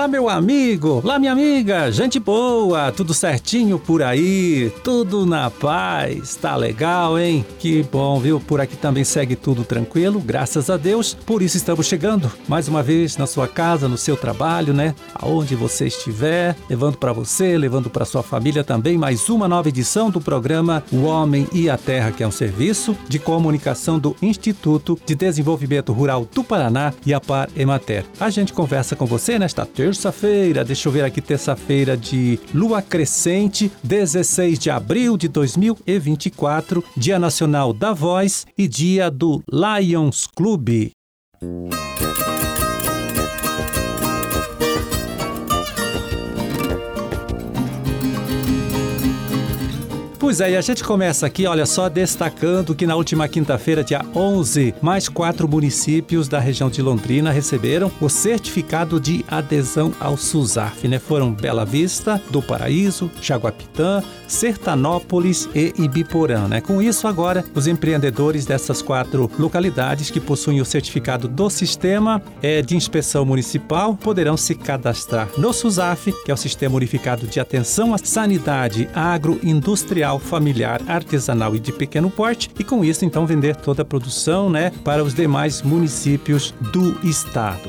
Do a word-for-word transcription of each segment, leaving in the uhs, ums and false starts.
Olá, meu amigo, olá, minha amiga, gente boa, tudo certinho por aí, tudo na paz, tá legal, hein? Que bom, viu? Por aqui também segue tudo tranquilo, graças a Deus, por isso estamos chegando mais uma vez na sua casa, no seu trabalho, né? Aonde você estiver, levando para você, levando para sua família também mais uma nova edição do programa O Homem e a Terra, que é um serviço de comunicação do Instituto de Desenvolvimento Rural do Paraná e a Par Emater. A gente conversa com você nesta terça-feira, deixa eu ver aqui, terça-feira de lua crescente, dezesseis de abril de dois mil e vinte e quatro, Dia Nacional da Voz e Dia do Lions Club. Pois é, e a gente começa aqui, olha só, destacando que na última quinta-feira, dia onze, mais quatro municípios da região de Londrina receberam o certificado de adesão ao SUSAF, né? Foram Bela Vista, do Paraíso, Jaguapitã, Sertanópolis e Ibiporã, né? Com isso, agora, os empreendedores dessas quatro localidades que possuem o certificado do Sistema é, de Inspeção Municipal poderão se cadastrar no SUSAF, que é o Sistema Unificado de Atenção à Sanidade Agroindustrial, familiar, artesanal e de pequeno porte, e com isso então vender toda a produção, né, para os demais municípios do estado.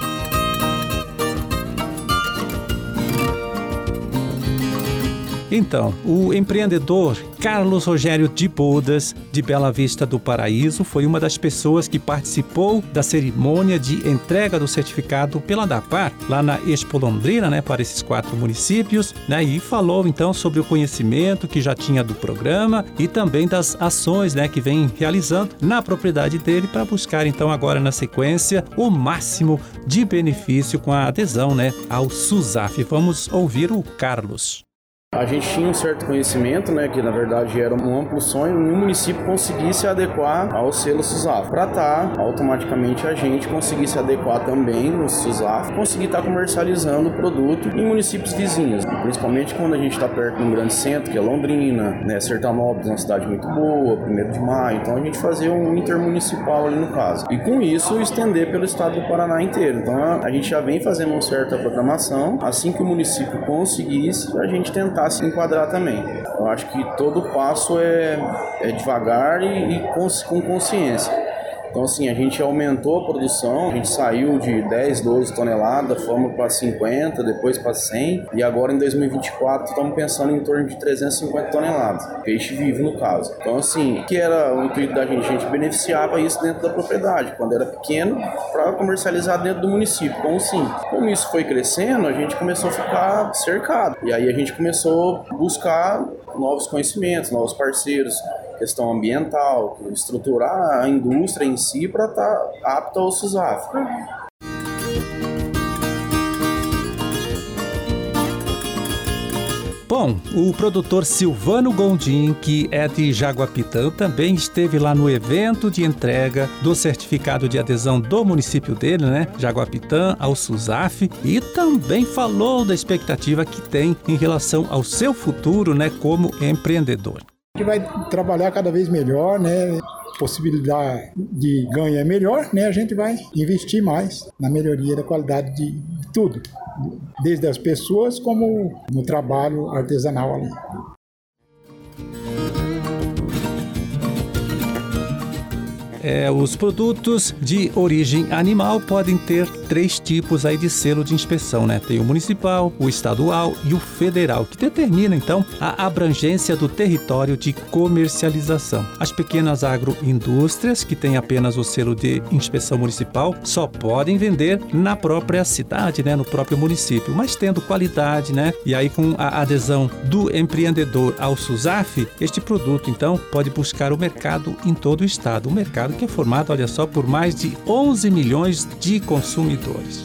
Então, o empreendedor Carlos Rogério de Bodas, de Bela Vista do Paraíso, foi uma das pessoas que participou da cerimônia de entrega do certificado pela ADAPAR, lá na Expo Londrina, né, para esses quatro municípios, né, e falou então sobre o conhecimento que já tinha do programa e também das ações, né, que vem realizando na propriedade dele para buscar então agora na sequência o máximo de benefício com a adesão, né, ao SUSAF. Vamos ouvir o Carlos. A gente tinha um certo conhecimento, né, que na verdade era um amplo sonho, e o município conseguisse adequar ao selo SUSAF, para estar automaticamente a gente conseguir se adequar também no SUSAF, conseguir estar comercializando o produto em municípios vizinhos, principalmente quando a gente está perto de um grande centro, que é Londrina, né, Sertanópolis, uma cidade muito boa, primeiro de maio, então a gente fazia um intermunicipal ali no caso, e com isso estender pelo estado do Paraná inteiro. Então a gente já vem fazendo uma certa programação, assim que o município conseguisse, a gente tentar se enquadrar também. Eu acho que todo passo é, é devagar e, e com, com consciência. Então assim, a gente aumentou a produção, a gente saiu de dez, doze toneladas, fomos para cinquenta, depois para cem, e agora em dois mil e vinte e quatro estamos pensando em torno de trezentas e cinquenta toneladas, peixe vivo no caso. Então assim, o que era o intuito da gente? A gente beneficiava isso dentro da propriedade, quando era pequeno, para comercializar dentro do município. Então assim, como isso foi crescendo, a gente começou a ficar cercado, e aí a gente começou a buscar novos conhecimentos, novos parceiros, questão ambiental, estruturar a indústria em si para estar apta ao SUSAF. Bom, o produtor Silvano Gondim, que é de Jaguapitã, também esteve lá no evento de entrega do certificado de adesão do município dele, né, Jaguapitã, ao SUSAF, e também falou da expectativa que tem em relação ao seu futuro, né, como empreendedor. A gente vai trabalhar cada vez melhor, né? Possibilidade de ganho é melhor, né? A gente vai investir mais na melhoria da qualidade de tudo, desde as pessoas como no trabalho artesanal ali. É, os produtos de origem animal podem ter três tipos aí de selo de inspeção, né? Tem o municipal, o estadual e o federal, que determina, então, a abrangência do território de comercialização. As pequenas agroindústrias, que têm apenas o selo de inspeção municipal, só podem vender na própria cidade, né? No próprio município, mas tendo qualidade, né? E aí, com a adesão do empreendedor ao SUSAF, este produto, então, pode buscar o mercado em todo o estado. O mercado que é formado, olha só, por mais de onze milhões de consumidores.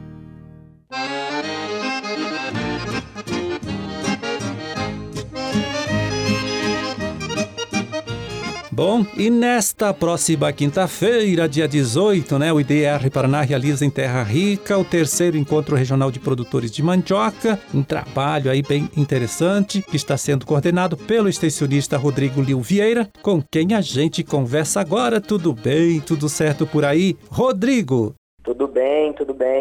Bom, e nesta próxima quinta-feira, dia dezoito, né, o I D R Paraná realiza em Terra Rica o terceiro encontro regional de produtores de mandioca, um trabalho aí bem interessante que está sendo coordenado pelo extensionista Rodrigo Lil Vieira, com quem a gente conversa agora. Tudo bem? Tudo certo por aí? Rodrigo? Tudo bem, tudo bem.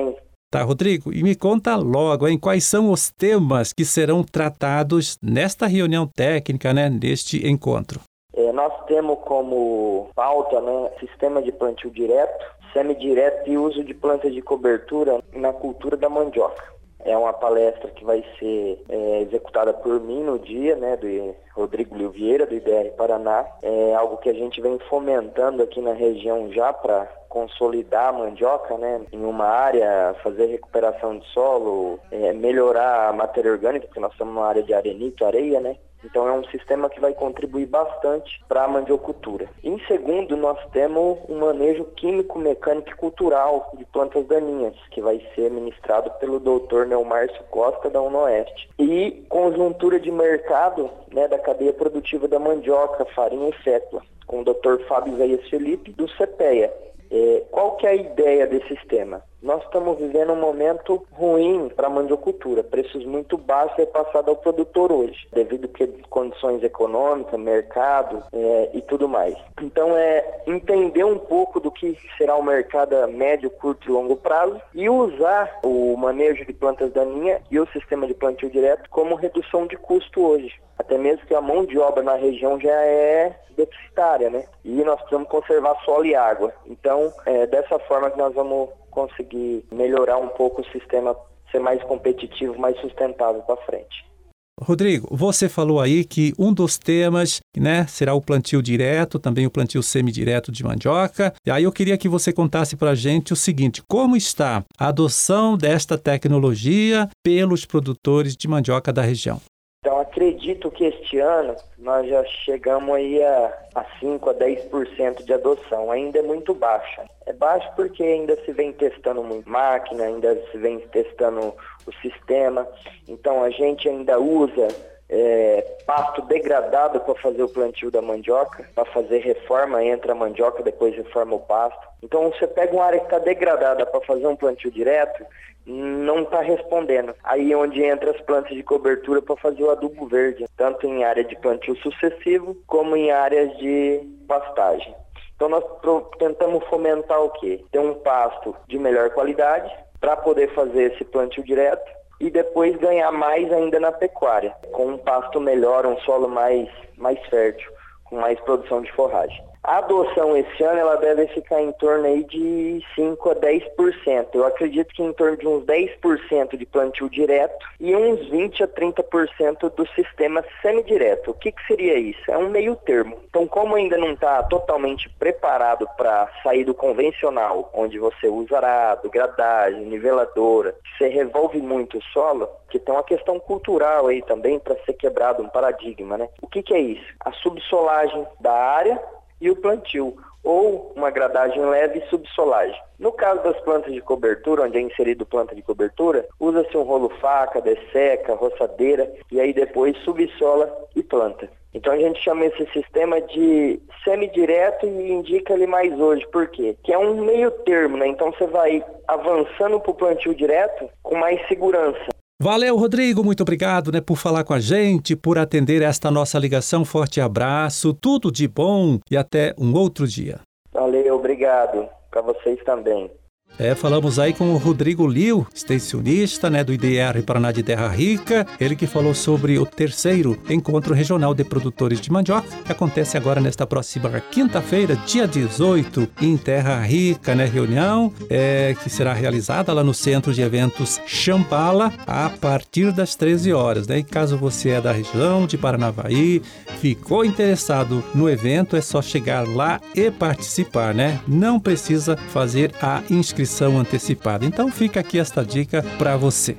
Tá, Rodrigo? E me conta logo, hein, quais são os temas que serão tratados nesta reunião técnica, né, neste encontro? É, nós temos como pauta, né, sistema de plantio direto, semidireto e uso de plantas de cobertura na cultura da mandioca. É uma palestra que vai ser é, executada por mim no dia, né, do Rodrigo Lio Vieira, do I D R Paraná. É algo que a gente vem fomentando aqui na região já para consolidar a mandioca, né, em uma área, fazer recuperação de solo, é, melhorar a matéria orgânica, porque nós estamos numa área de arenito, areia, né? Então é um sistema que vai contribuir bastante para a mandiocultura. Em segundo, nós temos um manejo químico, mecânico e cultural de plantas daninhas, que vai ser ministrado pelo doutor Neomárcio Costa, da UNOeste. E conjuntura de mercado, né, da cadeia produtiva da mandioca, farinha e fécula, com o doutor Fábio Isaías Felipe, do CEPEA. É, qual que é a ideia desse sistema? Nós estamos vivendo um momento ruim para a mandiocultura, preços muito baixos repassados ao produtor hoje, devido a condições econômicas, mercado é, e tudo mais. Então é entender um pouco do que será o mercado a médio, curto e longo prazo e usar o manejo de plantas daninhas e o sistema de plantio direto como redução de custo hoje. Até mesmo que a mão de obra na região já é deficitária, né? E nós precisamos conservar solo e água. Então, é dessa forma que nós vamos conseguir melhorar um pouco o sistema, ser mais competitivo, mais sustentável para frente. Rodrigo, você falou aí que um dos temas, né, será o plantio direto, também o plantio semidireto de mandioca. E aí eu queria que você contasse para a gente o seguinte: como está a adoção desta tecnologia pelos produtores de mandioca da região? Então, acredito que este ano nós já chegamos aí a, a cinco a dez por cento de adoção. Ainda é muito baixa. É baixo porque ainda se vem testando muito máquina, ainda se vem testando o sistema. Então, a gente ainda usa é, pasto degradado para fazer o plantio da mandioca, para fazer reforma entre a mandioca, depois reforma o pasto. Então, você pega uma área que está degradada para fazer um plantio direto, não está respondendo. Aí é onde entra as plantas de cobertura para fazer o adubo verde, tanto em área de plantio sucessivo como em áreas de pastagem. Então nós pro- tentamos fomentar o quê? Ter um pasto de melhor qualidade para poder fazer esse plantio direto e depois ganhar mais ainda na pecuária, com um pasto melhor, um solo mais, mais fértil, com mais produção de forragem. A adoção esse ano ela deve ficar em torno aí de cinco a dez por cento. Eu acredito que em torno de uns dez por cento de plantio direto e uns vinte a trinta por cento do sistema semidireto. O que, que seria isso? É um meio termo. Então, como ainda não está totalmente preparado para sair do convencional, onde você usa arado, gradagem, niveladora, você revolve muito o solo, que tem uma questão cultural aí também para ser quebrado um paradigma, né? O que, que é isso? A subsolagem da área e o plantio, ou uma gradagem leve e subsolagem. No caso das plantas de cobertura, onde é inserido planta de cobertura, usa-se um rolo faca, desseca, roçadeira, e aí depois subsola e planta. Então a gente chama esse sistema de semidireto e indica ele mais hoje. Por quê? Que é um meio termo, né? Então você vai avançando para o plantio direto com mais segurança. Valeu, Rodrigo, muito obrigado, né, por falar com a gente, por atender esta nossa ligação. Forte abraço, tudo de bom e até um outro dia. Valeu, obrigado. Para vocês também. É, falamos aí com o Rodrigo Lio, extensionista, né, do I D R Paraná de Terra Rica, ele que falou sobre o terceiro Encontro Regional de Produtores de Mandioca, que acontece agora nesta próxima quinta-feira, dia dezoito, em Terra Rica, né, reunião é, que será realizada lá no Centro de Eventos Champala, a partir das treze horas, né, e caso você é da região de Paranavaí, ficou interessado no evento, é só chegar lá e participar, né, não precisa fazer a inscrição antecipada. Então fica aqui esta dica para você.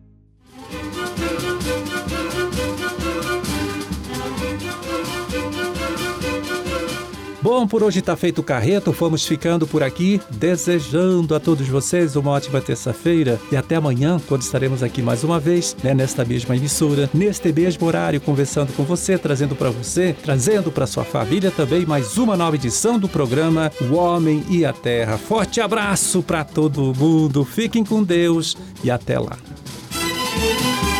Bom, por hoje está feito o carreto, fomos ficando por aqui, desejando a todos vocês uma ótima terça-feira e até amanhã, quando estaremos aqui mais uma vez, né, nesta mesma emissora, neste mesmo horário, conversando com você, trazendo para você, trazendo para sua família também mais uma nova edição do programa O Homem e a Terra. Forte abraço para todo mundo, fiquem com Deus e até lá.